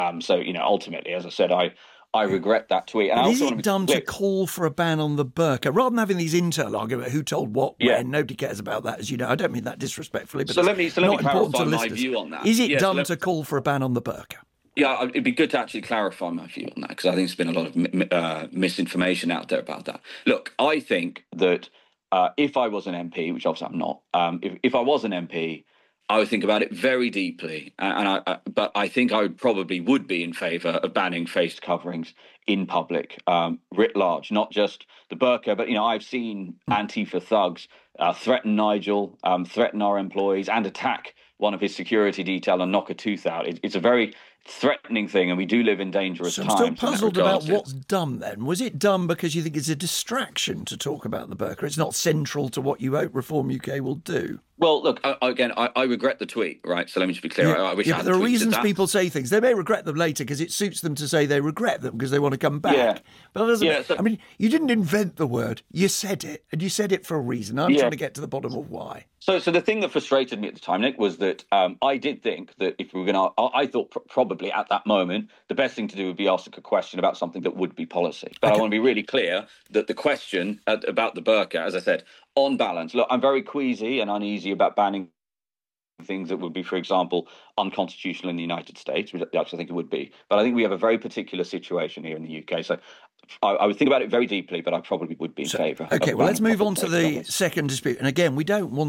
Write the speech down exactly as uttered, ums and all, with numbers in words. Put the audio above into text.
Um, so, you know, ultimately, as I said, I, I regret that tweet. And but I is also it want to be dumb clear. to call for a ban on the burqa rather than having these internal arguments? Who told what when? Yeah. Nobody cares about that, as you know. I don't mean that disrespectfully, but So it's let me so let not me important clarify to my listeners. view on that. Is it Yeah, so dumb let- to call for a ban on the burqa? Yeah, it'd be good to actually clarify my view on that because I think there's been a lot of mi- uh, misinformation out there about that. Look, I think that uh, if I was an M P, which obviously I'm not, um, if, if I was an M P, I would think about it very deeply. Uh, and I, uh, but I think I would probably would be in favour of banning face coverings in public, um, writ large, not just the burqa. But you know, I've seen Antifa thugs uh, threaten Nigel, um, threaten our employees, and attack one of his security detail and knock a tooth out. It, it's a very threatening thing, and we do live in dangerous So I'm times. still in that puzzled regard. about what's dumb then. Was it dumb because you think it's a distraction to talk about the burqa? It's not central to what you hope Reform U K will do. Well, look, I, again, I, I regret the tweet, right? So let me just be clear. Yeah, I, I wish yeah I but hadn't there are tweeted reasons that. people say things. They may regret them later because it suits them to say they regret them because they want to come back. Yeah. But that doesn't, Yeah, so- I mean, you didn't invent the word. You said it, and you said it for a reason. I'm Yeah. trying to get to the bottom of why. So, so the thing that frustrated me at the time, Nick, was that um, I did think that if we were going to, I thought pr- probably at that moment, the best thing to do would be ask a question about something that would be policy. But Okay. I want to be really clear that the question uh, about the burqa, as I said, on balance, look, I'm very queasy and uneasy about banning things that would be, for example, unconstitutional in the United States, which I think it would be. But I think we have a very particular situation here in the U K. So I, I would think about it very deeply, but I probably would be in So, favour. okay, of well, let's banning move on to public face the coverings. second dispute. And again, we don't want